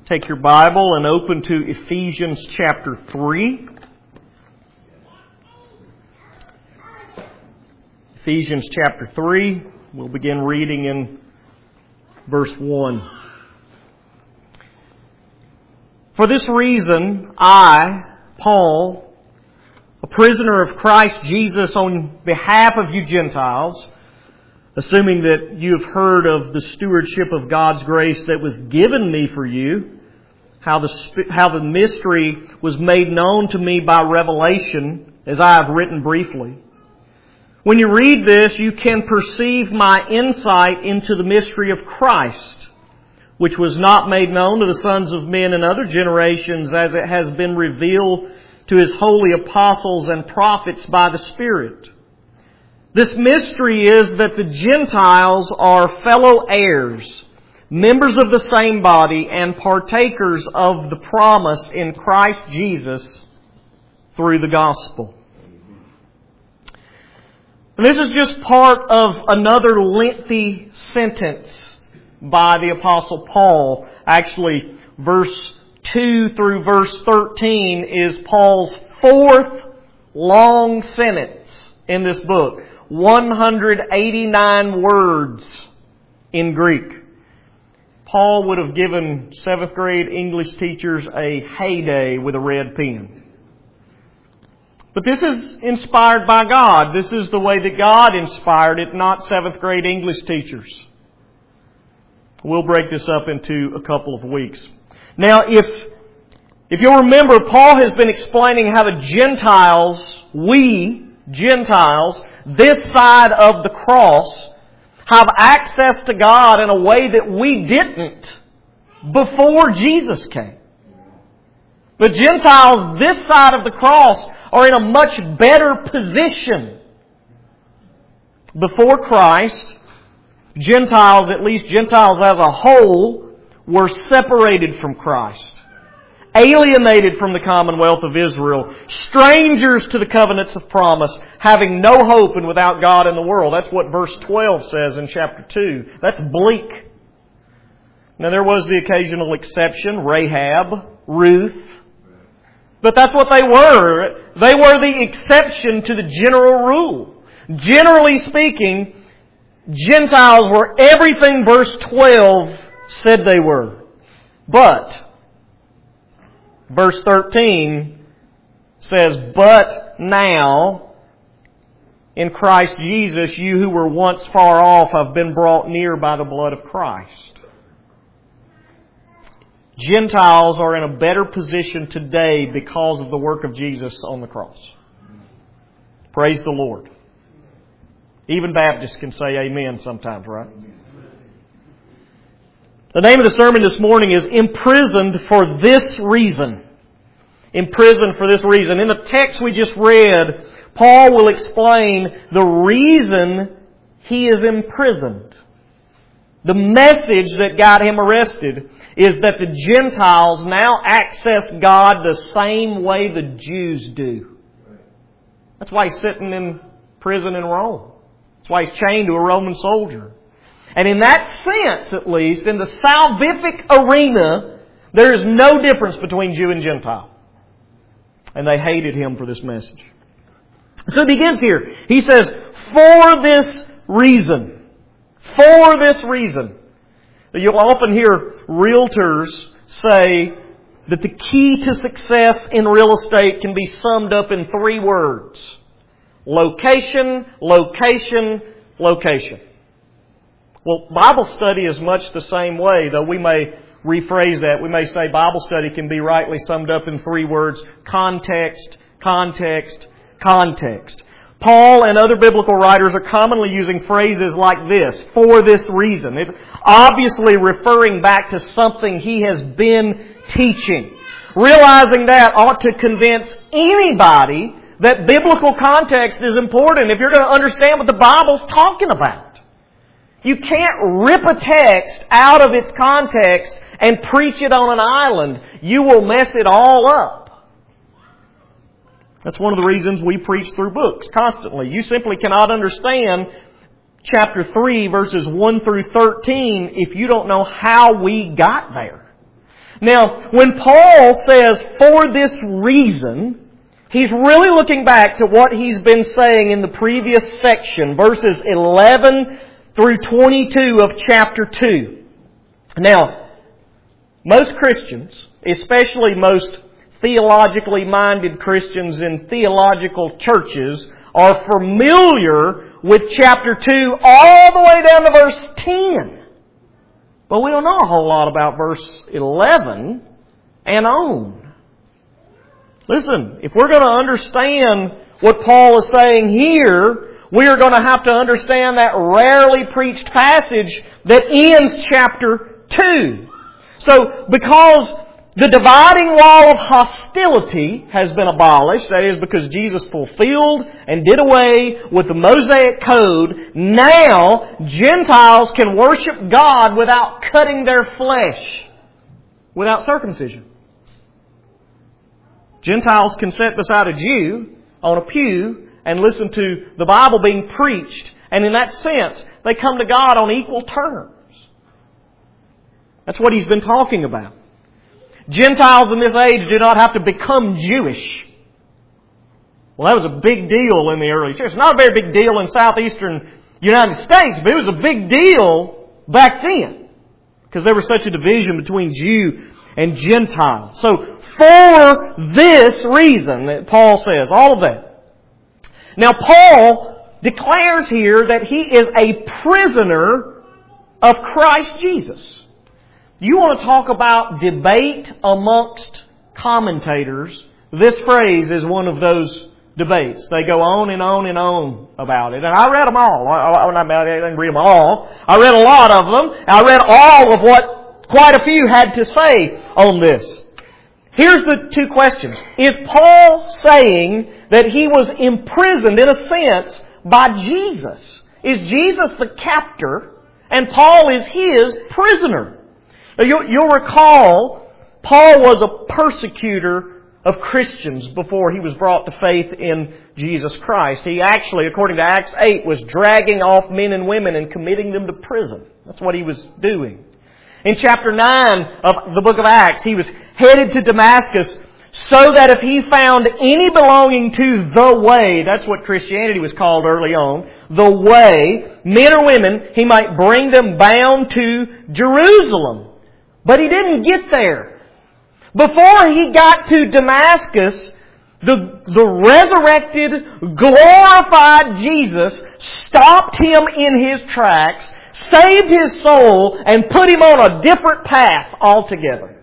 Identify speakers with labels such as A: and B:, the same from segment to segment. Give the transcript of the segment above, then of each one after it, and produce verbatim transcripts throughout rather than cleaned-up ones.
A: take your Bible and open to Ephesians chapter three. Ephesians chapter three. We'll begin reading in verse one. For this reason, I, Paul, a prisoner of Christ Jesus on behalf of you Gentiles, assuming that you have heard of the stewardship of God's grace that was given me for you, how the, how the mystery was made known to me by revelation, as I have written briefly. When you read this, you can perceive my insight into the mystery of Christ, which was not made known to the sons of men in other generations, as it has been revealed to His holy apostles and prophets by the Spirit. This mystery is that the Gentiles are fellow heirs, members of the same body, and partakers of the promise in Christ Jesus through the gospel. And this is just part of another lengthy sentence by the Apostle Paul. Actually, verse two through verse thirteen is Paul's fourth long sentence in this book. one hundred eighty-nine words in Greek. Paul would have given seventh grade English teachers a heyday with a red pen. But this is inspired by God. This is the way that God inspired it, not seventh grade English teachers. We'll break this up into a couple of weeks. Now, if, if you'll remember, Paul has been explaining how the Gentiles, we, Gentiles, this side of the cross, have access to God in a way that we didn't before Jesus came. The Gentiles this side of the cross are in a much better position. Before Christ, Gentiles, at least Gentiles as a whole, were separated from Christ, alienated from the commonwealth of Israel, strangers to the covenants of promise, having no hope and without God in the world. That's what verse twelve says in chapter two. That's bleak. Now there was the occasional exception, Rahab, Ruth. But that's what they were. They were the exception to the general rule. Generally speaking, Gentiles were everything verse twelve said they were. But verse thirteen says, but now, in Christ Jesus, you who were once far off have been brought near by the blood of Christ. Gentiles are in a better position today because of the work of Jesus on the cross. Praise the Lord. Even Baptists can say amen sometimes, right? The name of the sermon this morning is Imprisoned for This Reason. Imprisoned for this reason. In the text we just read, Paul will explain the reason he is imprisoned. The message that got him arrested is that the Gentiles now access God the same way the Jews do. That's why he's sitting in prison in Rome. That's why he's chained to a Roman soldier. And in that sense, at least, in the salvific arena, there is no difference between Jew and Gentile. And they hated him for this message. So it begins here. He says, for this reason. For this reason. You'll often hear realtors say that the key to success in real estate can be summed up in three words. Location, location, location. Well, Bible study is much the same way, though we may rephrase that. We may say Bible study can be rightly summed up in three words. Context, context, context. Paul and other biblical writers are commonly using phrases like this, for this reason. It's obviously referring back to something he has been teaching. Realizing that ought to convince anybody that biblical context is important if you're going to understand what the Bible's talking about. You can't rip a text out of its context and preach it on an island. You will mess it all up. That's one of the reasons we preach through books constantly. You simply cannot understand chapter three, verses one through thirteen, if you don't know how we got there. Now, when Paul says, for this reason, he's really looking back to what he's been saying in the previous section, verses eleven through twenty-two of chapter two. Now, most Christians, especially most theologically minded Christians in theological churches, are familiar with chapter two all the way down to verse ten. But we don't know a whole lot about verse eleven and on. Listen, if we're going to understand what Paul is saying here, we are going to have to understand that rarely preached passage that ends chapter two. So, because the dividing wall of hostility has been abolished, that is because Jesus fulfilled and did away with the Mosaic Code, now Gentiles can worship God without cutting their flesh, without circumcision. Gentiles can sit beside a Jew on a pew and listen to the Bible being preached, and in that sense, they come to God on equal terms. That's what he's been talking about. Gentiles in this age do not have to become Jewish. Well, that was a big deal in the early church. It's not a very big deal in southeastern United States, but it was a big deal back then, because there was such a division between Jew and Gentile. So, for this reason, that Paul says, all of that. Now, Paul declares here that he is a prisoner of Christ Jesus. You want to talk about debate amongst commentators, this phrase is one of those debates. They go on and on and on about it. And I read them all. I, I, I didn't read them all. I read a lot of them. I read all of what quite a few had to say on this. Here's the two questions. Is Paul saying that he was imprisoned, in a sense, by Jesus? Is Jesus the captor and Paul is his prisoner? You'll recall, Paul was a persecutor of Christians before he was brought to faith in Jesus Christ. He actually, according to Acts eight, was dragging off men and women and committing them to prison. That's what he was doing. In chapter nine of the book of Acts, he was headed to Damascus so that if he found any belonging to the way, that's what Christianity was called early on, the way, men or women, he might bring them bound to Jerusalem. But he didn't get there. Before he got to Damascus, the, the resurrected, glorified Jesus stopped him in his tracks, saved his soul, and put him on a different path altogether.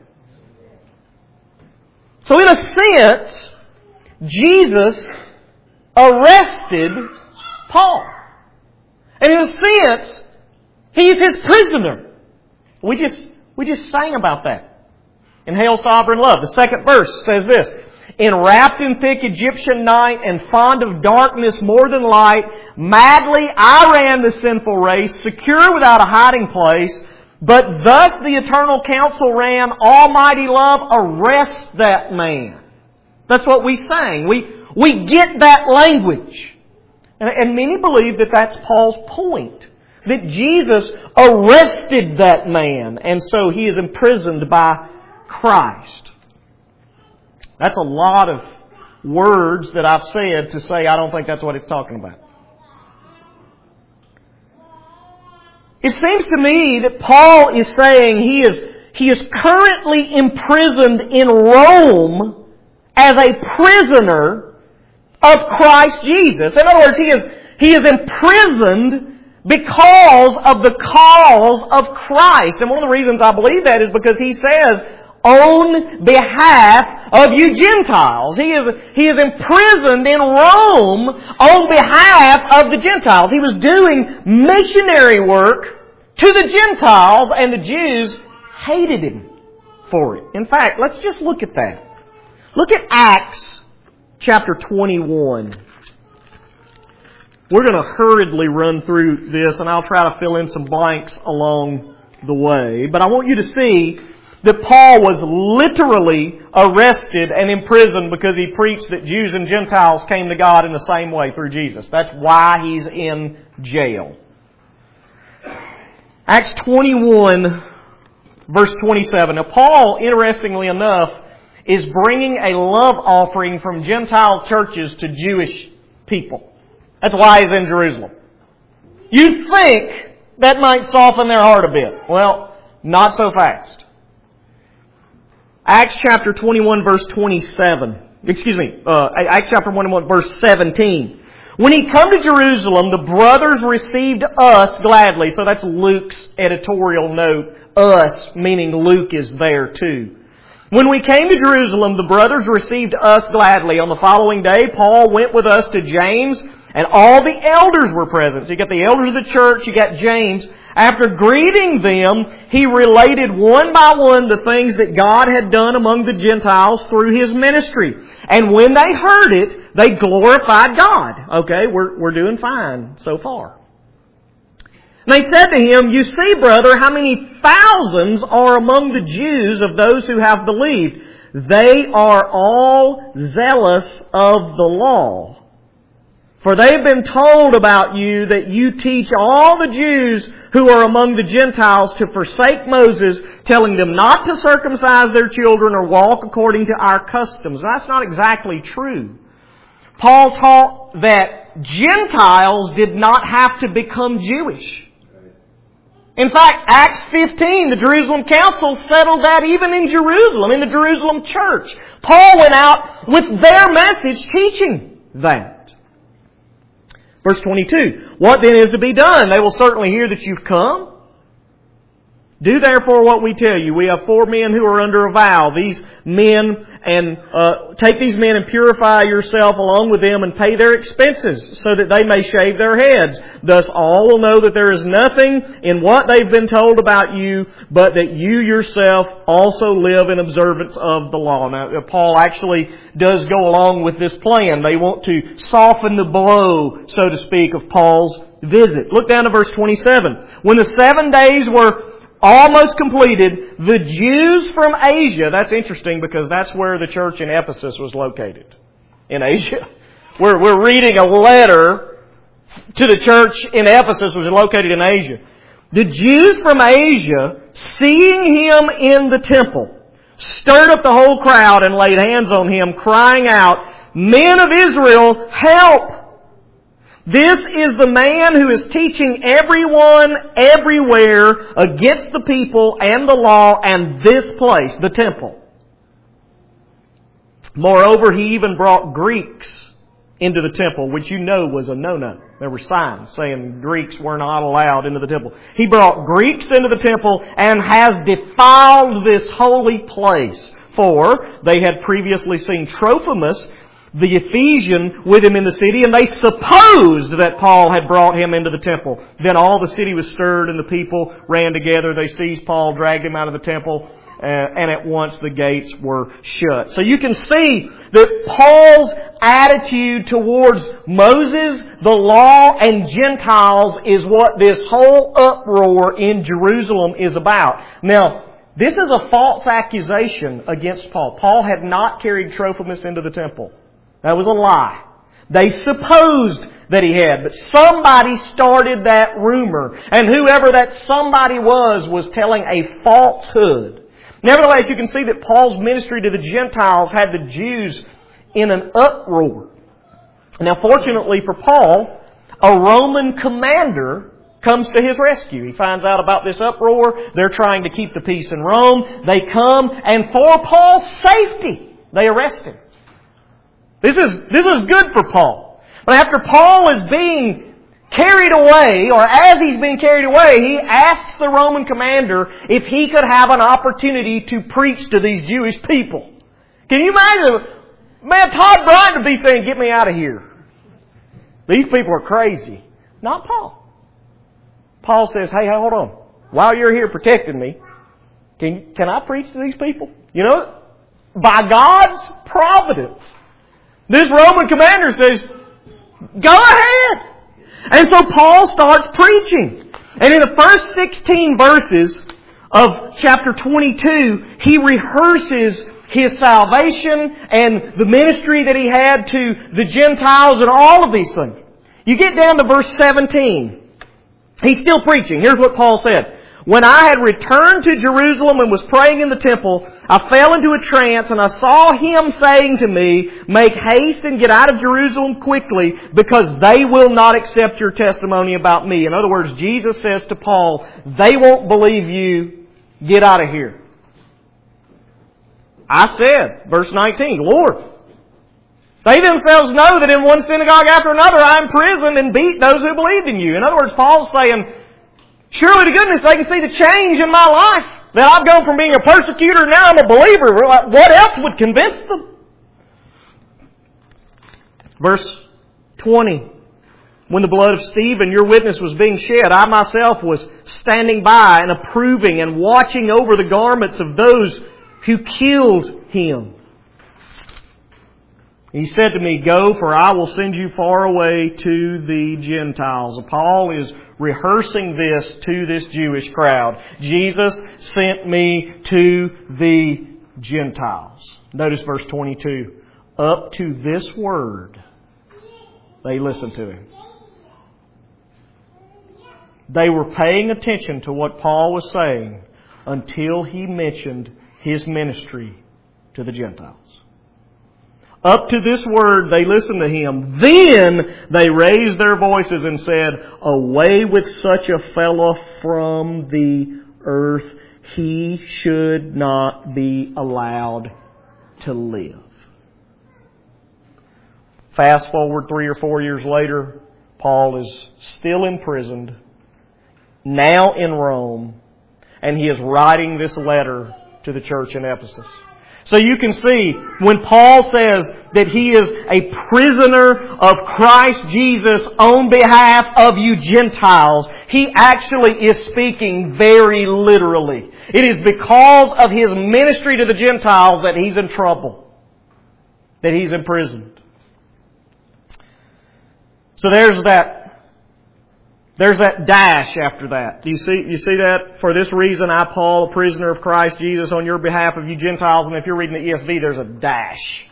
A: So in a sense, Jesus arrested Paul. And in a sense, he's his prisoner. We just We just sang about that in Hail Sovereign Love. The second verse says this, enwrapped in thick Egyptian night and fond of darkness more than light, madly I ran the sinful race, secure without a hiding place. But thus the eternal counsel ran, almighty love, arrest that man. That's what we sang. We, we get that language. And, and many believe that that's Paul's point. That Jesus arrested that man, and so he is imprisoned by Christ. That's a lot of words that I've said to say I don't think that's what it's talking about. It seems to me that Paul is saying he is, he is currently imprisoned in Rome as a prisoner of Christ Jesus. In other words, he is, he is imprisoned because of the cause of Christ. And one of the reasons I believe that is because he says, on behalf of you Gentiles. He is, he is imprisoned in Rome on behalf of the Gentiles. He was doing missionary work to the Gentiles, and the Jews hated him for it. In fact, let's just look at that. Look at Acts chapter twenty-one. We're going to hurriedly run through this, and I'll try to fill in some blanks along the way. But I want you to see that Paul was literally arrested and imprisoned because he preached that Jews and Gentiles came to God in the same way through Jesus. That's why he's in jail. Acts twenty-one, verse twenty-seven. Now Paul, interestingly enough, is bringing a love offering from Gentile churches to Jewish people. That's why he's in Jerusalem. You'd think that might soften their heart a bit. Well, not so fast. Acts chapter twenty-one, verse twenty-seven. Excuse me, uh, Acts chapter twenty-one, verse seventeen. When he come to Jerusalem, the brothers received us gladly. So that's Luke's editorial note. Us, meaning Luke is there too. When we came to Jerusalem, the brothers received us gladly. On the following day, Paul went with us to James, and all the elders were present. So you got the elders of the church, you got James. After greeting them, he related one by one the things that God had done among the Gentiles through his ministry. And when they heard it, they glorified God. Okay, we're, we're doing fine so far. And they said to him, "You see, brother, how many thousands are among the Jews of those who have believed. They are all zealous of the law. For they've been told about you that you teach all the Jews who are among the Gentiles to forsake Moses, telling them not to circumcise their children or walk according to our customs." That's not exactly true. Paul taught that Gentiles did not have to become Jewish. In fact, Acts fifteen, the Jerusalem Council settled that even in Jerusalem, in the Jerusalem church. Paul went out with their message teaching that. Verse twenty-two, "What then is to be done? They will certainly hear that you've come. Do therefore what we tell you. We have four men who are under a vow. These men, and uh, take these men and purify yourself along with them and pay their expenses so that they may shave their heads. Thus all will know that there is nothing in what they've been told about you, but that you yourself also live in observance of the law." Now, Paul actually does go along with this plan. They want to soften the blow, so to speak, of Paul's visit. Look down to verse twenty-seven. "When the seven days were almost completed, the Jews from Asia," that's interesting because that's where the church in Ephesus was located, in Asia. We're, we're reading a letter to the church in Ephesus, which is located in Asia. "The Jews from Asia, seeing him in the temple, stirred up the whole crowd and laid hands on him, crying out, 'Men of Israel, help! This is the man who is teaching everyone everywhere against the people and the law and this place, the temple.' Moreover, he even brought Greeks into the temple, which you know was a no-no. There were signs saying Greeks were not allowed into the temple. He brought Greeks into the temple and has defiled this holy place. For they had previously seen Trophimus, the Ephesian, with him in the city, and they supposed that Paul had brought him into the temple. Then all the city was stirred, and the people ran together. They seized Paul, dragged him out of the temple, uh, and at once the gates were shut." So you can see that Paul's attitude towards Moses, the law, and Gentiles is what this whole uproar in Jerusalem is about. Now, this is a false accusation against Paul. Paul had not carried Trophimus into the temple. That was a lie. They supposed that he had, but somebody started that rumor. And whoever that somebody was, was telling a falsehood. Nevertheless, you can see that Paul's ministry to the Gentiles had the Jews in an uproar. Now, fortunately for Paul, a Roman commander comes to his rescue. He finds out about this uproar. They're trying to keep the peace in Rome. They come, and for Paul's safety, they arrest him. This is, this is good for Paul. But after Paul is being carried away, or as he's being carried away, he asks the Roman commander if he could have an opportunity to preach to these Jewish people. Can you imagine? Man, Todd Bryant would be saying, "Get me out of here. These people are crazy." Not Paul. Paul says, "Hey, hold on. While you're here protecting me, can, can I preach to these people?" You know, by God's providence, this Roman commander says, "Go ahead." And so Paul starts preaching. And in the first sixteen verses of chapter twenty-two, he rehearses his salvation and the ministry that he had to the Gentiles and all of these things. You get down to verse seventeen. He's still preaching. Here's what Paul said. When I had returned to Jerusalem and was praying in the temple, I fell into a trance and I saw Him saying to me, make haste and get out of Jerusalem quickly because they will not accept your testimony about me. In other words, Jesus says to Paul, they won't believe you. Get out of here. I said, verse nineteen, Lord, they themselves know that in one synagogue after another I imprisoned and beat those who believed in you. In other words, Paul's saying, surely to goodness they can see the change in my life. That I've gone from being a persecutor, now I'm a believer. What else would convince them? Verse twenty. When the blood of Stephen, your witness, was being shed, I myself was standing by and approving and watching over the garments of those who killed him. He said to me, go, for I will send you far away to the Gentiles. Paul is rehearsing this to this Jewish crowd. Jesus sent me to the Gentiles. Notice verse twenty-two. Up to this word, they listened to him. They were paying attention to what Paul was saying until he mentioned his ministry to the Gentiles. Up to this word, they listened to him. Then they raised their voices and said, away with such a fellow from the earth. He should not be allowed to live. Fast forward three or four years later, Paul is still imprisoned, now in Rome, and he is writing this letter to the church in Ephesus. So you can see, when Paul says that he is a prisoner of Christ Jesus on behalf of you Gentiles, he actually is speaking very literally. It is because of his ministry to the Gentiles that he's in trouble, that he's imprisoned. So there's that There's that dash after that. Do you see, you see that? For this reason, I, Paul, a prisoner of Christ Jesus, on your behalf of you Gentiles. And if you're reading the E S V, there's a dash.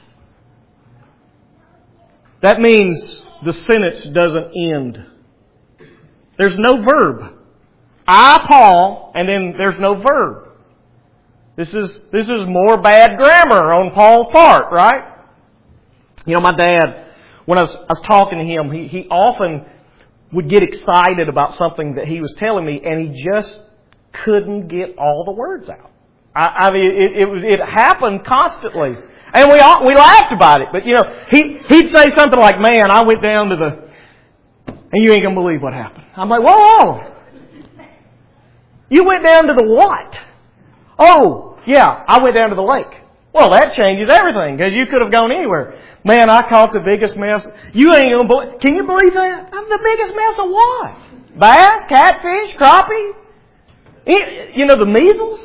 A: That means the sentence doesn't end. There's no verb. I, Paul, and then there's no verb. This is, this is more bad grammar on Paul's part, right? You know, my dad, when I was, I was talking to him, he, he often would get excited about something that he was telling me, and he just couldn't get all the words out. I, I mean, it, it was it happened constantly, and we all, we laughed about it. But you know, he he'd say something like, "Man, I went down to the," and you ain't gonna believe what happened. I'm like, "Whoa, whoa. You went down to the what?" "Oh, yeah, I went down to the lake." Well, that changes everything, because you could have gone anywhere. Man, I caught the biggest mess. You ain't gonna believe. Can you believe that? I'm the biggest mess of what? Bass, catfish, crappie. You know, the measles.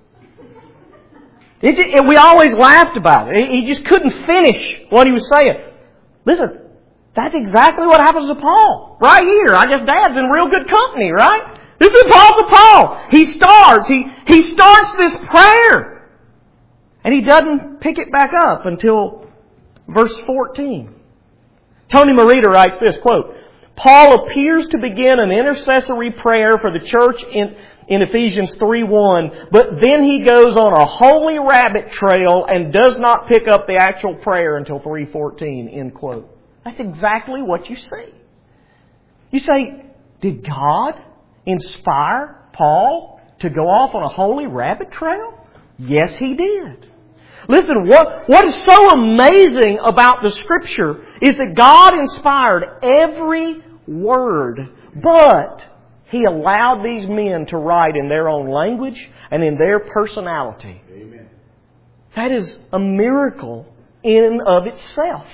A: It just, it, we always laughed about it. He just couldn't finish what he was saying. Listen, that's exactly what happens to Paul right here. I guess Dad's in real good company, right? This is the Apostle Paul. He starts. He he starts this prayer, and he doesn't pick it back up until verse fourteen. Tony Merida writes this, quote, Paul appears to begin an intercessory prayer for the church in, in Ephesians three one, but then he goes on a holy rabbit trail and does not pick up the actual prayer until three fourteen, end quote. That's exactly what you see. You say, did God inspire Paul to go off on a holy rabbit trail? Yes, He did. Listen, what, what is so amazing about the Scripture is that God inspired every word, but He allowed these men to write in their own language and in their personality. Amen. That is a miracle in and of itself.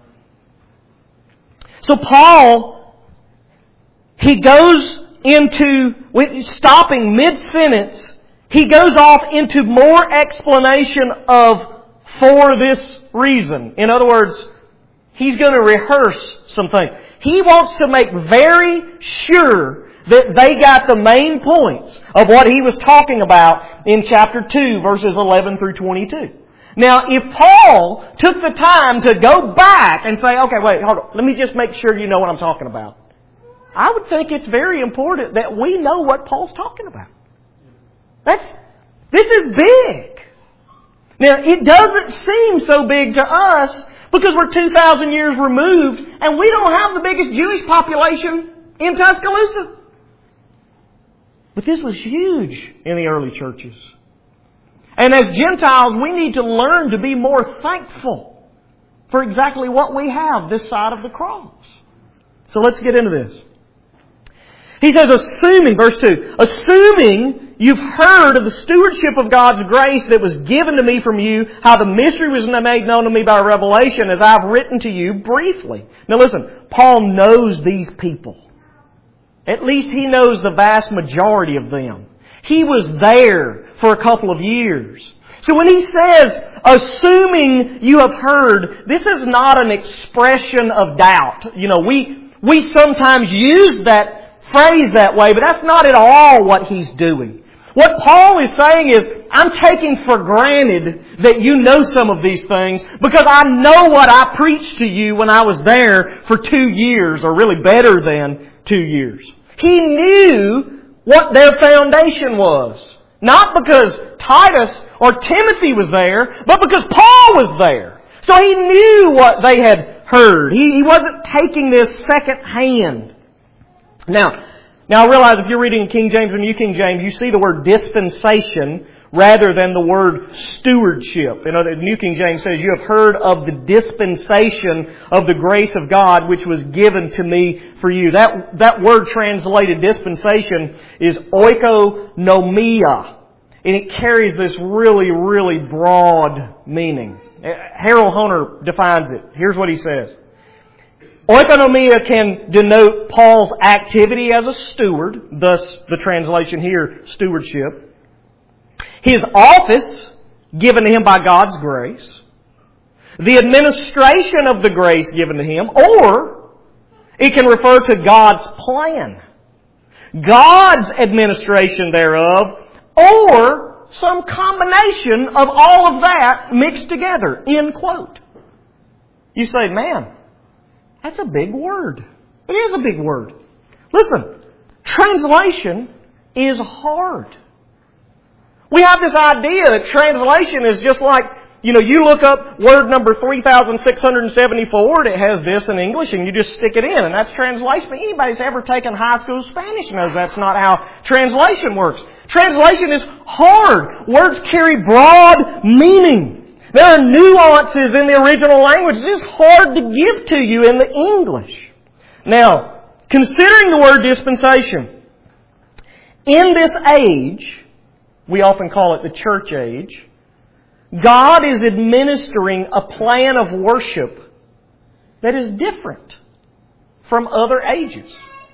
A: So Paul, he goes into, stopping mid-sentence, he goes off into more explanation of for this reason. In other words, he's going to rehearse some things. He wants to make very sure that they got the main points of what he was talking about in chapter two, verses eleven through twenty-two. Now, if Paul took the time to go back and say, okay, wait, hold on, let me just make sure you know what I'm talking about, I would think it's very important that we know what Paul's talking about. That's, this is big. Now, it doesn't seem so big to us because we're two thousand years removed and we don't have the biggest Jewish population in Tuscaloosa. But this was huge in the early churches. And as Gentiles, we need to learn to be more thankful for exactly what we have this side of the cross. So let's get into this. He says, assuming, verse two, assuming you've heard of the stewardship of God's grace that was given to me from you, how the mystery was made known to me by revelation, as I've written to you briefly. Now listen, Paul knows these people. At least he knows the vast majority of them. He was there for a couple of years. So when he says, assuming you have heard, this is not an expression of doubt. You know, we, we sometimes use that phrase that way, but that's not at all what he's doing. What Paul is saying is, I'm taking for granted that you know some of these things because I know what I preached to you when I was there for two years, or really better than two years. He knew what their foundation was. Not because Titus or Timothy was there, but because Paul was there. So he knew what they had heard. He, he wasn't taking this second hand. Now, now I realize if you're reading King James or New King James, you see the word dispensation rather than the word stewardship. You know, the New King James says, you have heard of the dispensation of the grace of God which was given to me for you. That, that word translated dispensation is oikonomia. And it carries this really, really broad meaning. Harold Hunter defines it. Here's what he says. Oikonomia can denote Paul's activity as a steward, thus the translation here, stewardship. His office given to him by God's grace. The administration of the grace given to him. Or it can refer to God's plan. God's administration thereof. Or some combination of all of that mixed together. End quote. You say, man, that's a big word. It is a big word. Listen, translation is hard. We have this idea that translation is just like, you know, you look up word number three thousand six hundred seventy-four and it has this in English and you just stick it in and that's translation. But anybody who's ever taken high school Spanish knows that's not how translation works. Translation is hard. Words carry broad meaning. There are nuances in the original language. It is hard to give to you in the English. Now, considering the word dispensation, in this age, we often call it the church age, God is administering a plan of worship that is different from other ages.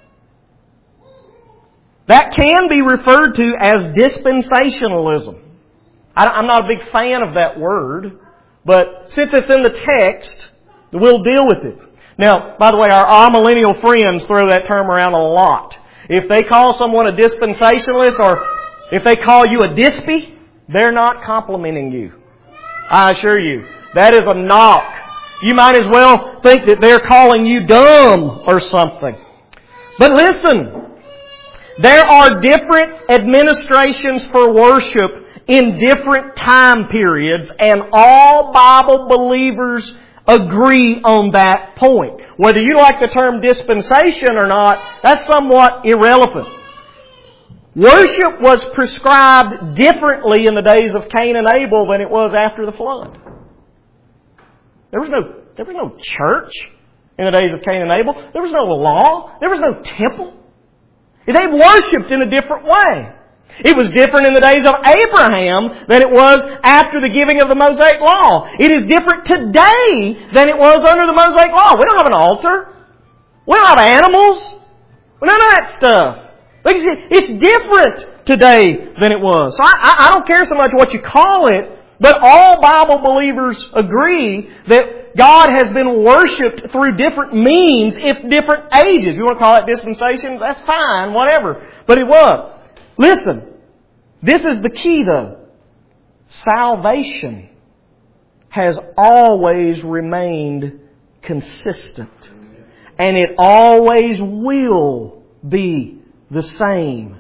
A: That can be referred to as dispensationalism. I'm not a big fan of that word, but since it's in the text, we'll deal with it. Now, by the way, our amillennial friends throw that term around a lot. If they call someone a dispensationalist or if they call you a dispy, they're not complimenting you. I assure you. That is a knock. You might as well think that they're calling you dumb or something. But listen, there are different administrations for worship in different time periods, and all Bible believers agree on that point. Whether you like the term dispensation or not, that's somewhat irrelevant. Worship was prescribed differently in the days of Cain and Abel than it was after the flood. There was no, there was no church in the days of Cain and Abel. There was no law. There was no temple. They worshipped in a different way. It was different in the days of Abraham than it was after the giving of the Mosaic Law. It is different today than it was under the Mosaic Law. We don't have an altar. We don't have animals. We don't have that stuff. It's different today than it was. So I, I don't care so much what you call it, but all Bible believers agree that God has been worshipped through different means, if different ages. You want to call it dispensation? That's fine, whatever. But it was. Listen, this is the key though. Salvation has always remained consistent. And it always will be the same.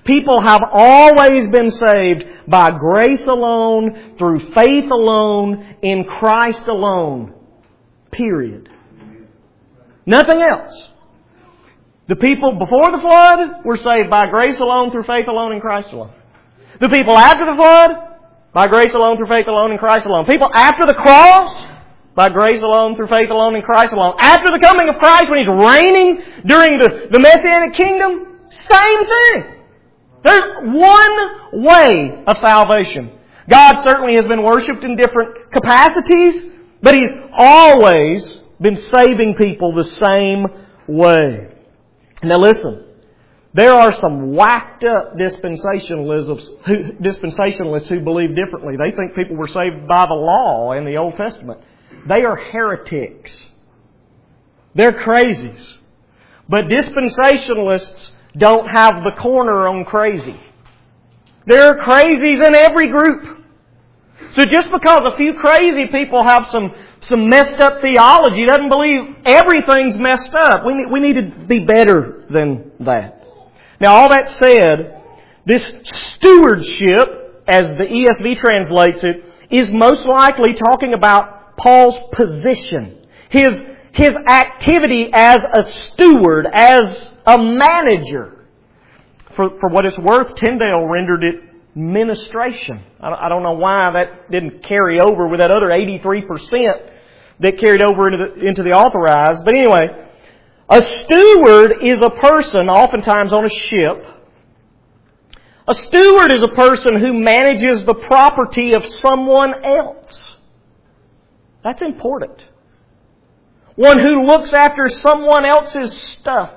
A: People have always been saved by grace alone, through faith alone, in Christ alone. Period. Nothing else. The people before the flood were saved by grace alone, through faith alone, in Christ alone. The people after the flood, by grace alone, through faith alone, in Christ alone. People after the cross, by grace alone, through faith alone, in Christ alone. After the coming of Christ, when He's reigning during the, the Messianic kingdom, same thing. There's one way of salvation. God certainly has been worshipped in different capacities, but He's always been saving people the same way. Now listen, there are some whacked up dispensationalists who, dispensationalists who believe differently. They think people were saved by the law in the Old Testament. They are heretics. They're crazies. But dispensationalists don't have the corner on crazy. There are crazies in every group. So just because a few crazy people have some, some messed up theology doesn't believe everything's messed up. We need, we need to be better than that. Now all that said, this stewardship, as the E S V translates it, is most likely talking about Paul's position. His, his activity as a steward, as a manager. For, for what it's worth, Tyndale rendered it ministration. I don't know why that didn't carry over with that other eighty-three percent that carried over into the, into the authorized. But anyway, a steward is a person, oftentimes on a ship. A steward is a person who manages the property of someone else. That's important. One who looks after someone else's stuff.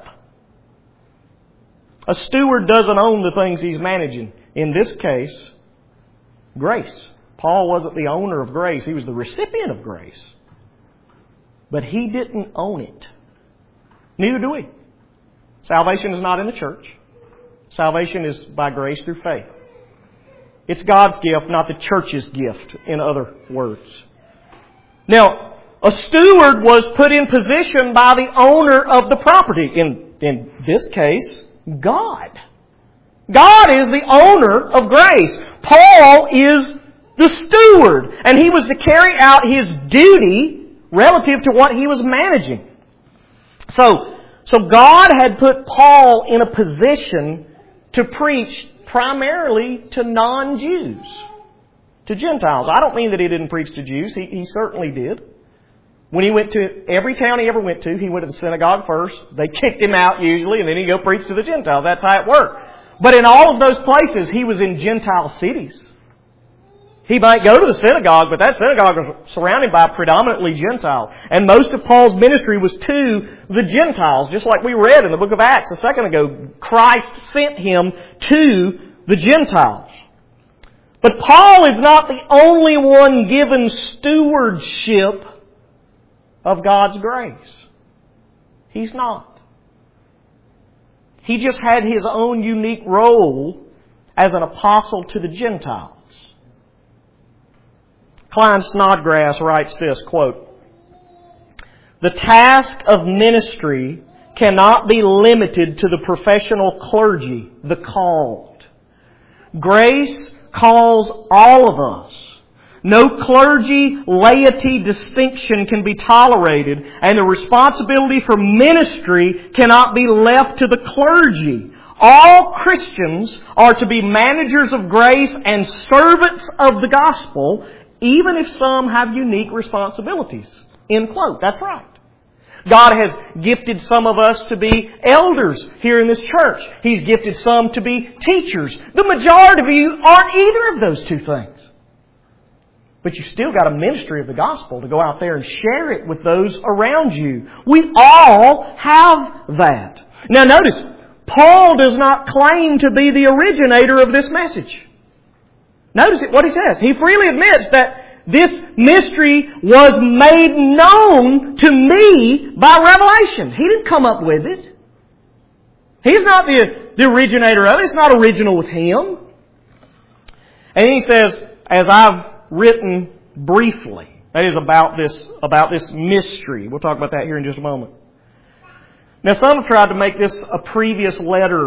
A: A steward doesn't own the things he's managing. In this case, grace. Paul wasn't the owner of grace. He was the recipient of grace. But he didn't own it. Neither do we. Salvation is not in the church. Salvation is by grace through faith. It's God's gift, not the church's gift, in other words. Now, a steward was put in position by the owner of the property. In, in this case, God. God is the owner of grace. Paul is the steward. And he was to carry out his duty relative to what he was managing. So, so God had put Paul in a position to preach primarily to non-Jews. To Gentiles. I don't mean that he didn't preach to Jews. He, he certainly did. When he went to every town he ever went to, he went to the synagogue first. They kicked him out usually, and then he'd go preach to the Gentiles. That's how it worked. But in all of those places, he was in Gentile cities. He might go to the synagogue, but that synagogue was surrounded by predominantly Gentiles. And most of Paul's ministry was to the Gentiles, just like we read in the book of Acts a second ago. Christ sent him to the Gentiles. But Paul is not the only one given stewardship of God's grace. He's not. He just had his own unique role as an apostle to the Gentiles. Klein Snodgrass writes this, quote, "The task of ministry cannot be limited to the professional clergy, the called. Grace calls all of us. No clergy-laity distinction can be tolerated, and the responsibility for ministry cannot be left to the clergy. All Christians are to be managers of grace and servants of the gospel, even if some have unique responsibilities." End quote. That's right. God has gifted some of us to be elders here in this church. He's gifted some to be teachers. The majority of you aren't either of those two things. But you've still got a ministry of the gospel to go out there and share it with those around you. We all have that. Now notice, Paul does not claim to be the originator of this message. Notice what he says. He freely admits that this mystery was made known to me by revelation. He didn't come up with it. He's not the, the originator of it. It's not original with him. And he says, as I've written briefly, that is about this, about this mystery. We'll talk about that here in just a moment. Now some have tried to make this a previous letter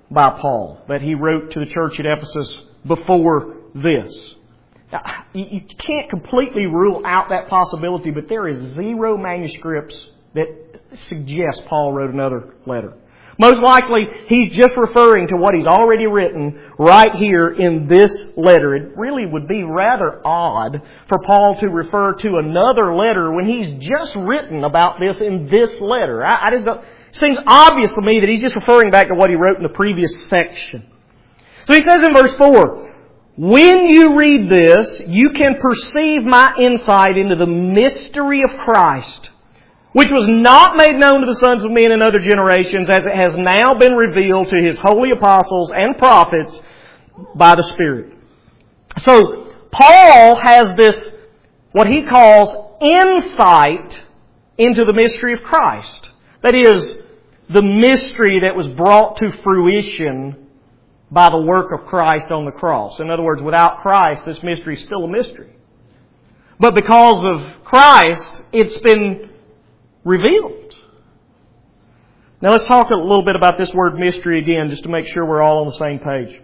A: by Paul that he wrote to the church at Ephesus before this. Now, you can't completely rule out that possibility, but there is zero manuscripts that suggest Paul wrote another letter. Most likely, he's just referring to what he's already written right here in this letter. It really would be rather odd for Paul to refer to another letter when he's just written about this in this letter. I, I just don't, it seems obvious to me that he's just referring back to what he wrote in the previous section. So he says in verse four, when you read this, you can perceive my insight into the mystery of Christ, which was not made known to the sons of men in other generations, as it has now been revealed to His holy apostles and prophets by the Spirit. So, Paul has this, what he calls insight into the mystery of Christ. That is, the mystery that was brought to fruition by the work of Christ on the cross. In other words, without Christ, this mystery is still a mystery. But because of Christ, it's been revealed. Now let's talk a little bit about this word mystery again, just to make sure we're all on the same page.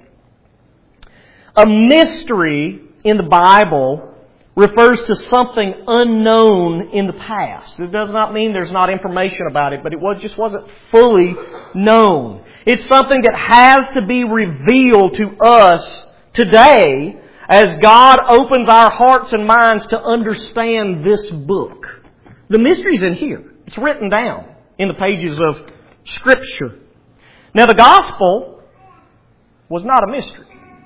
A: A mystery in the Bible refers to something unknown in the past. It does not mean there's not information about it, but it was, just wasn't fully known. It's something that has to be revealed to us today as God opens our hearts and minds to understand this book. The mystery's in here. It's written down in the pages of Scripture. Now, the Gospel was not a mystery.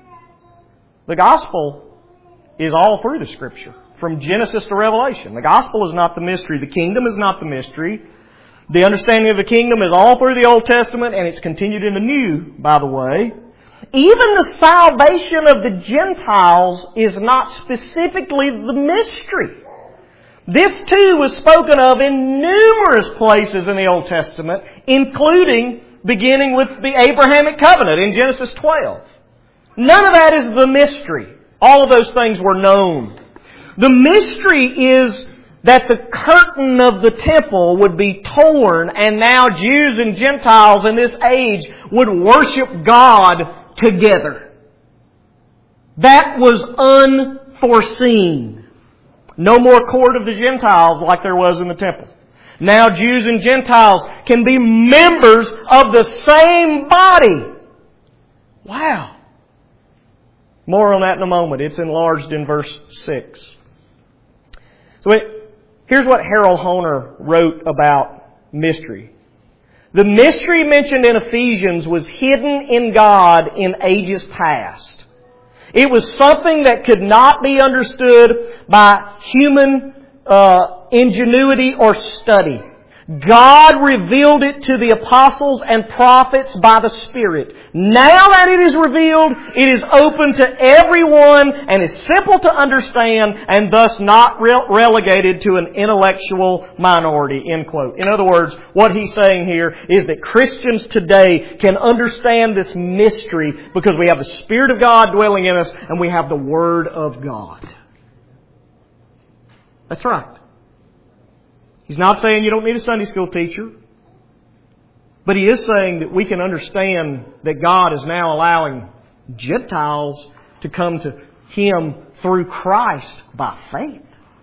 A: The Gospel is all through the Scripture, from Genesis to Revelation. The Gospel is not the mystery. The kingdom is not the mystery. The understanding of the kingdom is all through the Old Testament, and it's continued in the New, by the way. Even the salvation of the Gentiles is not specifically the mystery. This too was spoken of in numerous places in the Old Testament, including beginning with the Abrahamic covenant in Genesis twelve. None of that is the mystery. All of those things were known. The mystery is that the curtain of the temple would be torn, and now Jews and Gentiles in this age would worship God together. That was unforeseen. No more court of the Gentiles like there was in the temple. Now Jews and Gentiles can be members of the same body. Wow. More on that in a moment. It's enlarged in verse six. So it, here's what Harold Hoehner wrote about mystery. The mystery mentioned in Ephesians was hidden in God in ages past. It was something that could not be understood by human uh, ingenuity or study. God revealed it to the apostles and prophets by the Spirit. Now that it is revealed, it is open to everyone and is simple to understand and thus not re- relegated to an intellectual minority, end quote. In other words, what he's saying here is that Christians today can understand this mystery because we have the Spirit of God dwelling in us and we have the Word of God. That's right. He's not saying you don't need a Sunday school teacher. But he is saying that we can understand that God is now allowing Gentiles to come to Him through Christ by faith.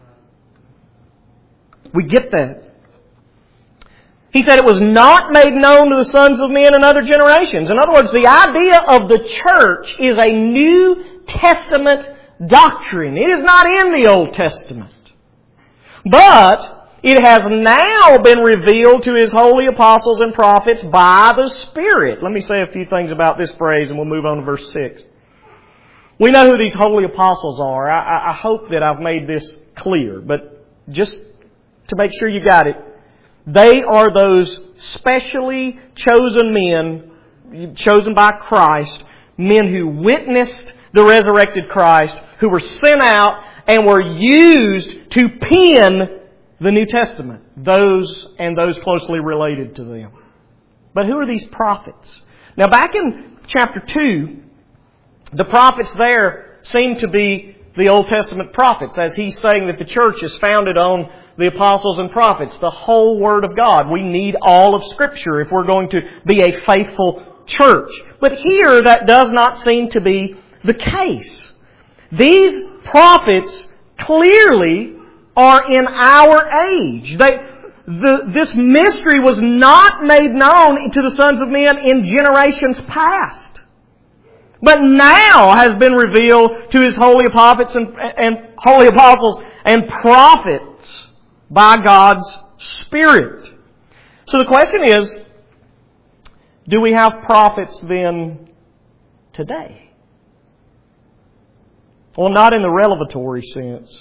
A: We get that. He said it was not made known to the sons of men in other generations. In other words, the idea of the church is a New Testament doctrine. It is not in the Old Testament. But it has now been revealed to His holy apostles and prophets by the Spirit. Let me say a few things about this phrase and we'll move on to verse six. We know who these holy apostles are. I, I hope that I've made this clear, but just to make sure you got it, they are those specially chosen men, chosen by Christ, men who witnessed the resurrected Christ, who were sent out and were used to pen the New Testament, those and those closely related to them. But who are these prophets? Now back in chapter two, the prophets there seem to be the Old Testament prophets, as he's saying that the church is founded on the apostles and prophets, the whole Word of God. We need all of Scripture if we're going to be a faithful church. But here that does not seem to be the case. These prophets clearly are in our age. They, the, this mystery was not made known to the sons of men in generations past, but now has been revealed to His holy prophets and, and holy apostles and prophets by God's Spirit. So the question is, do we have prophets then today? Well, not in the revelatory sense.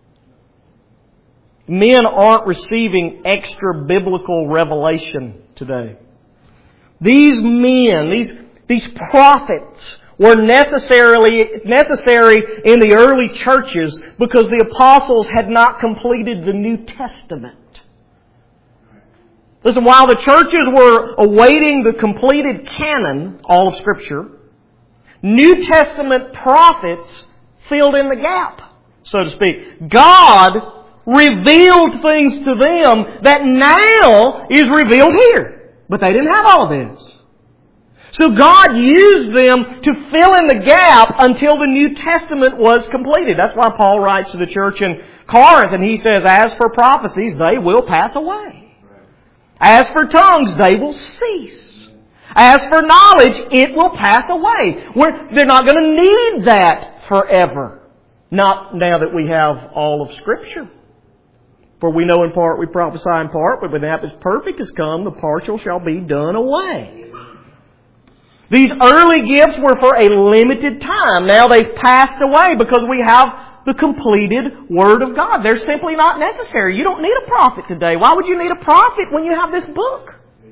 A: Men aren't receiving extra biblical revelation today. These men, these, these prophets, were necessarily necessary in the early churches because the apostles had not completed the New Testament. Listen, while the churches were awaiting the completed canon, all of Scripture, New Testament prophets filled in the gap, so to speak. God revealed things to them that now is revealed here. But they didn't have all this. So God used them to fill in the gap until the New Testament was completed. That's why Paul writes to the church in Corinth and he says, as for prophecies, they will pass away. As for tongues, they will cease. As for knowledge, it will pass away. We're, they're not going to need that forever. Not now that we have all of Scripture. For we know in part, we prophesy in part, but when that is perfect is come, the partial shall be done away. These early gifts were for a limited time. Now they've passed away because we have the completed Word of God. They're simply not necessary. You don't need a prophet today. Why would you need a prophet when you have this book?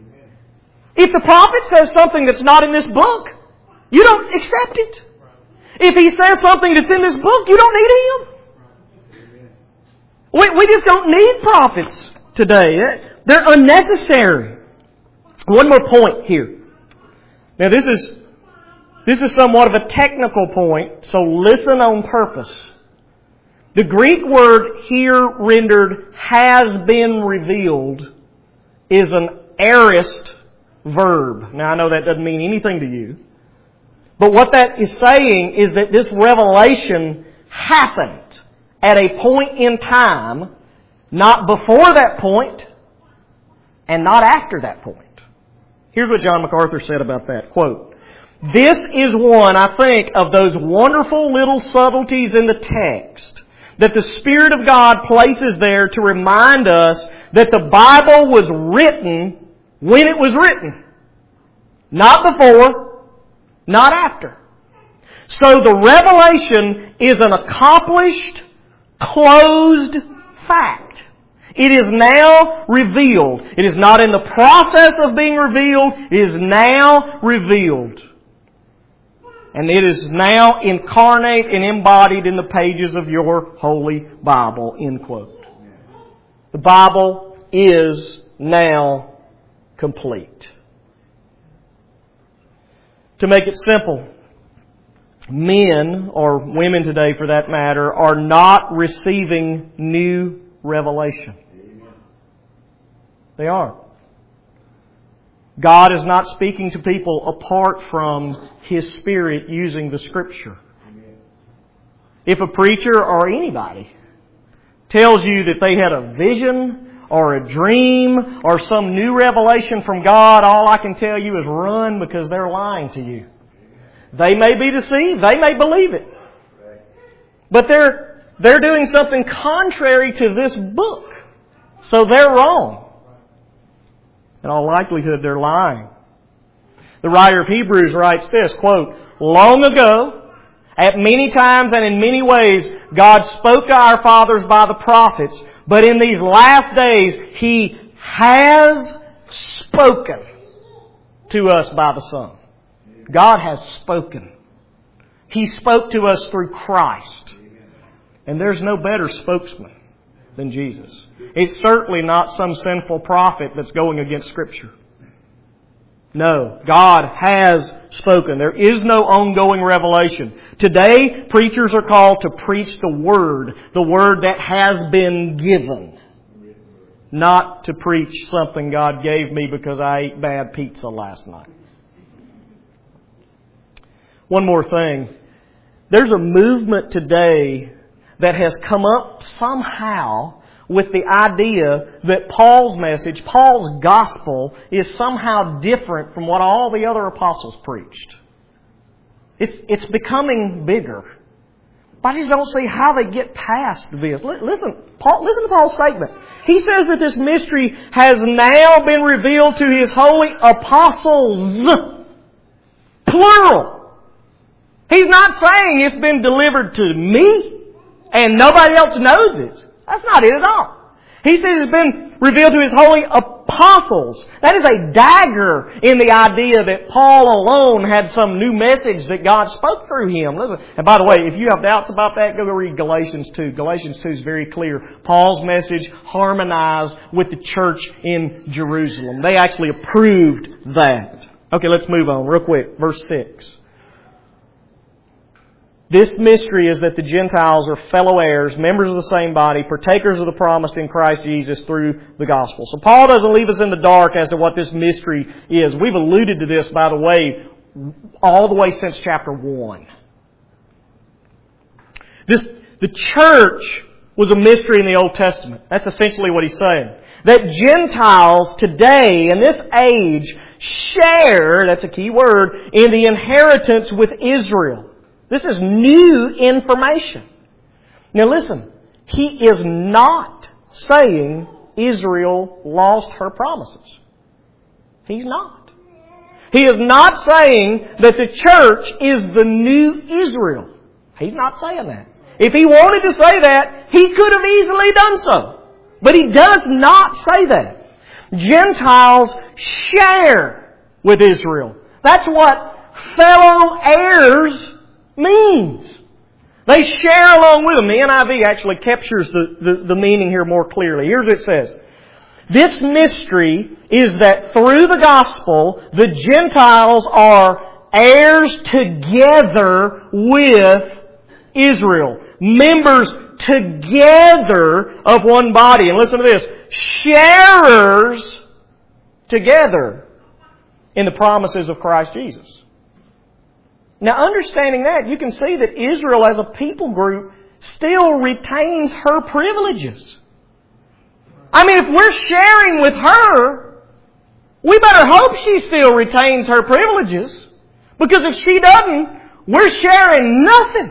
A: If the prophet says something that's not in this book, you don't accept it. If he says something that's in this book, you don't need him. We, we just don't need prophets today. They're unnecessary. One more point here. Now this is, this is somewhat of a technical point, so listen on purpose. The Greek word here rendered has been revealed is an aorist verb. Now I know that doesn't mean anything to you. But what that is saying is that this revelation happened at a point in time, not before that point, and not after that point. Here's what John MacArthur said about that. Quote, "This is one, I think, of those wonderful little subtleties in the text that the Spirit of God places there to remind us that the Bible was written when it was written. Not before, not after. So the revelation is an accomplished, closed fact. It is now revealed. It is not in the process of being revealed. It is now revealed. And it is now incarnate and embodied in the pages of your holy Bible." End quote. The Bible is now complete. To make it simple, men, or women today for that matter, are not receiving new revelation. They aren't. God is not speaking to people apart from His Spirit using the Scripture. If a preacher or anybody tells you that they had a vision or a dream or some new revelation from God, all I can tell you is run, because they're lying to you. They may be deceived. They may believe it. But they're, they're doing something contrary to this book. So they're wrong. In all likelihood, they're lying. The writer of Hebrews writes this, quote, "Long ago, at many times and in many ways, God spoke to our fathers by the prophets, but in these last days, He has spoken to us by the Son." God has spoken. He spoke to us through Christ. And there's no better spokesman than Jesus. It's certainly not some sinful prophet that's going against Scripture. No, God has spoken. There is no ongoing revelation. Today, preachers are called to preach the Word, the Word that has been given. Not to preach something God gave me because I ate bad pizza last night. One more thing. There's a movement today that has come up somehow with the idea that Paul's message, Paul's gospel, is somehow different from what all the other apostles preached. It's, it's becoming bigger. I just don't see how they get past this. Listen, Paul, listen to Paul's statement. He says that this mystery has now been revealed to His holy apostles. Plural. He's not saying it's been delivered to me and nobody else knows it. That's not it at all. He says it's been revealed to His holy apostles. That is a dagger in the idea that Paul alone had some new message that God spoke through him. Listen, and by the way, if you have doubts about that, go read Galatians two. Galatians two is very clear. Paul's message harmonized with the church in Jerusalem. They actually approved that. Okay, let's move on real quick. Verse six. This mystery is that the Gentiles are fellow heirs, members of the same body, partakers of the promise in Christ Jesus through the gospel. So Paul doesn't leave us in the dark as to what this mystery is. We've alluded to this, by the way, all the way since chapter one. This, the church was a mystery in the Old Testament. That's essentially what he's saying. That Gentiles today, in this age, share, that's a key word, in the inheritance with Israel. This is new information. Now listen, he is not saying Israel lost her promises. He's not. He is not saying that the church is the new Israel. He's not saying that. If he wanted to say that, he could have easily done so. But he does not say that. Gentiles share with Israel. That's what fellow heirs means. They share along with them. The N I V actually captures the, the, the meaning here more clearly. Here's what it says. This mystery is that through the gospel, the Gentiles are heirs together with Israel. Members together of one body. And listen to this. Sharers together in the promises of Christ Jesus. Now, understanding that, you can see that Israel as a people group still retains her privileges. I mean, if we're sharing with her, we better hope she still retains her privileges. Because if she doesn't, we're sharing nothing.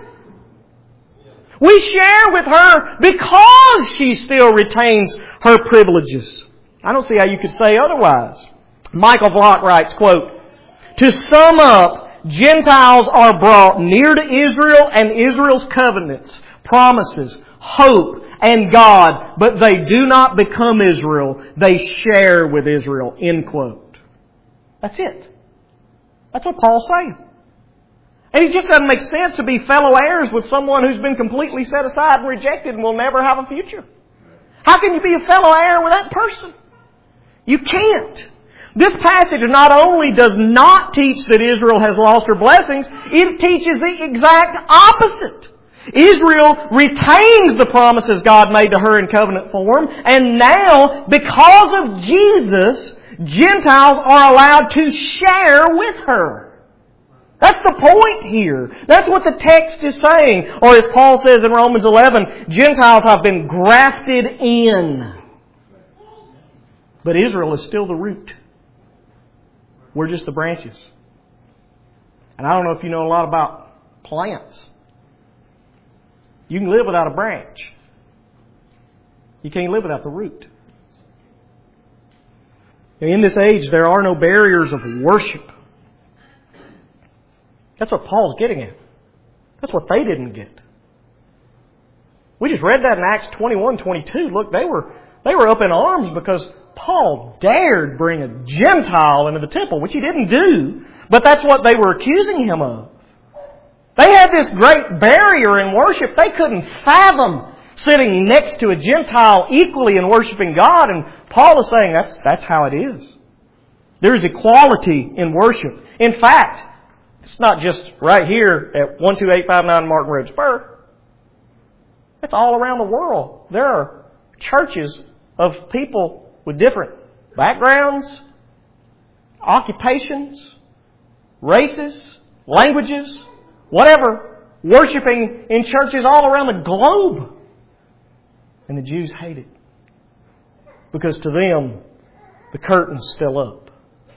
A: We share with her because she still retains her privileges. I don't see how you could say otherwise. Michael Block writes, quote, "To sum up, Gentiles are brought near to Israel and Israel's covenants, promises, hope, and God, but they do not become Israel. They share with Israel." End quote. That's it. That's what Paul's saying. And it just doesn't make sense to be fellow heirs with someone who's been completely set aside and rejected and will never have a future. How can you be a fellow heir with that person? You can't. This passage not only does not teach that Israel has lost her blessings, it teaches the exact opposite. Israel retains the promises God made to her in covenant form, and now, because of Jesus, Gentiles are allowed to share with her. That's the point here. That's what the text is saying. Or as Paul says in Romans eleven, Gentiles have been grafted in. But Israel is still the root. We're just the branches. And I don't know if you know a lot about plants. You can live without a branch. You can't live without the root. In this age, there are no barriers of worship. That's what Paul's getting at. That's what they didn't get. We just read that in Acts twenty-one, twenty-two. Look, they were they were up in arms because Paul dared bring a Gentile into the temple, which he didn't do, but that's what they were accusing him of. They had this great barrier in worship. They couldn't fathom sitting next to a Gentile equally and worshiping God, and Paul is saying that's, that's how it is. There is equality in worship. In fact, it's not just right here at one two eight five nine Martin Road, Spur. It's all around the world. There are churches of people with different backgrounds, occupations, races, languages, whatever, worshiping in churches all around the globe. And the Jews hate it. Because to them, the curtain's still up.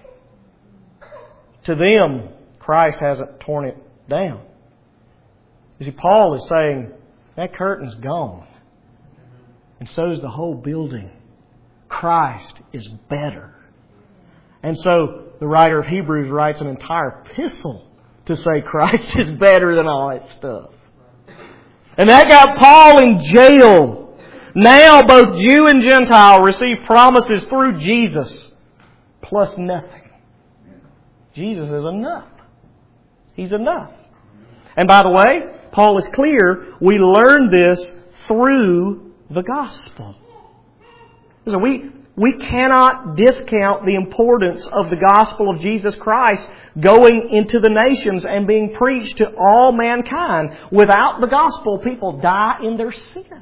A: To them, Christ hasn't torn it down. You see, Paul is saying, that curtain's gone. And so is the whole building. Christ is better. And so the writer of Hebrews writes an entire epistle to say Christ is better than all that stuff. And that got Paul in jail. Now both Jew and Gentile receive promises through Jesus, plus nothing. Jesus is enough. He's enough. And by the way, Paul is clear, we learn this through the gospel. So we, we cannot discount the importance of the gospel of Jesus Christ going into the nations and being preached to all mankind. Without the gospel, people die in their sins.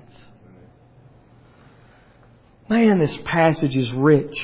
A: Man, this passage is rich.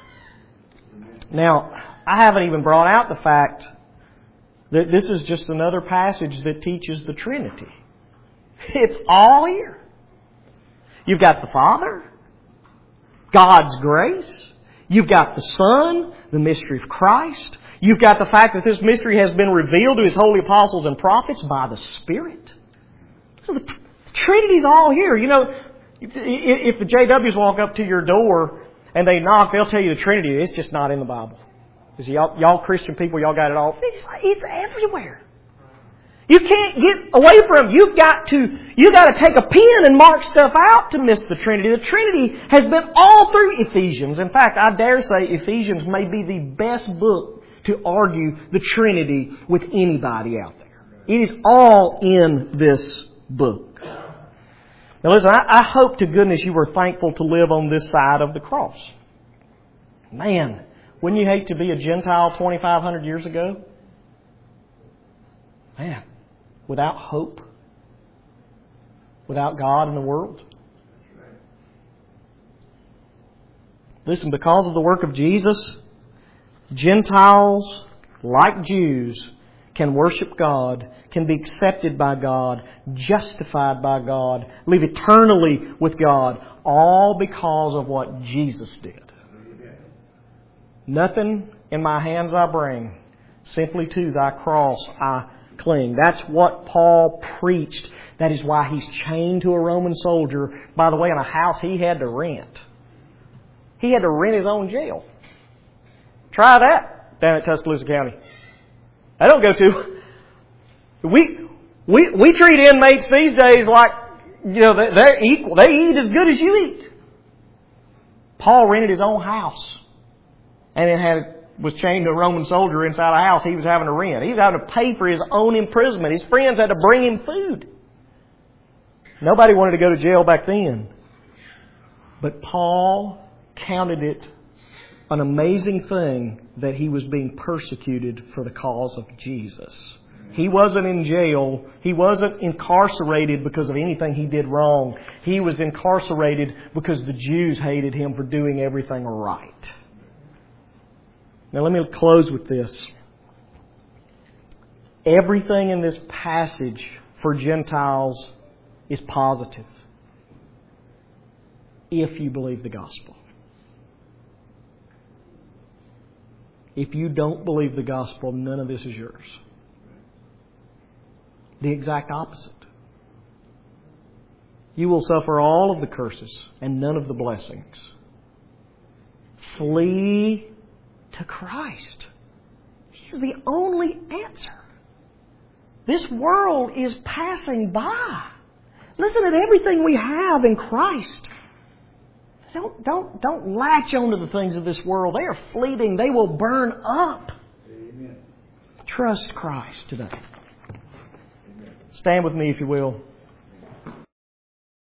A: Now, I haven't even brought out the fact that this is just another passage that teaches the Trinity. It's all here. You've got the Father, God's grace. You've got the Son, the mystery of Christ. You've got the fact that this mystery has been revealed to His holy apostles and prophets by the Spirit. So the Trinity's all here. You know, if, if the J Ws walk up to your door and they knock, they'll tell you the Trinity. It's just not in the Bible. Because y'all, y'all Christian people, y'all got it all. It's, it's everywhere. You can't get away from it. You've got to, you got to take a pen and mark stuff out to miss the Trinity. The Trinity has been all through Ephesians. In fact, I dare say Ephesians may be the best book to argue the Trinity with anybody out there. It is all in this book. Now listen, I, I hope to goodness you were thankful to live on this side of the cross. Man, wouldn't you hate to be a Gentile twenty-five hundred years ago? Man, without hope, without God in the world. Listen, because of the work of Jesus, Gentiles, like Jews, can worship God, can be accepted by God, justified by God, live eternally with God, all because of what Jesus did. Nothing in my hands I bring, simply to Thy cross I cling. That's what Paul preached. That is why he's chained to a Roman soldier, by the way, in a house he had to rent. He had to rent his own jail. Try that down at Tuscaloosa County. I don't go to. We we we treat inmates these days like, you know, they're equal. They eat as good as you eat. Paul rented his own house, and it had was chained to a Roman soldier inside a house he was having to rent. He was having to pay for his own imprisonment. His friends had to bring him food. Nobody wanted to go to jail back then. But Paul counted it an amazing thing that he was being persecuted for the cause of Jesus. He wasn't in jail. He wasn't incarcerated because of anything he did wrong. He was incarcerated because the Jews hated him for doing everything right. Now let me close with this. Everything in this passage for Gentiles is positive if you believe the gospel. If you don't believe the gospel, none of this is yours. The exact opposite. You will suffer all of the curses and none of the blessings. Flee to Christ. He's the only answer. This world is passing by. Listen to everything we have in Christ. Don't, don't, don't latch onto the things of this world. They are fleeting. They will burn up. Amen. Trust Christ today. Amen. Stand with me if you will.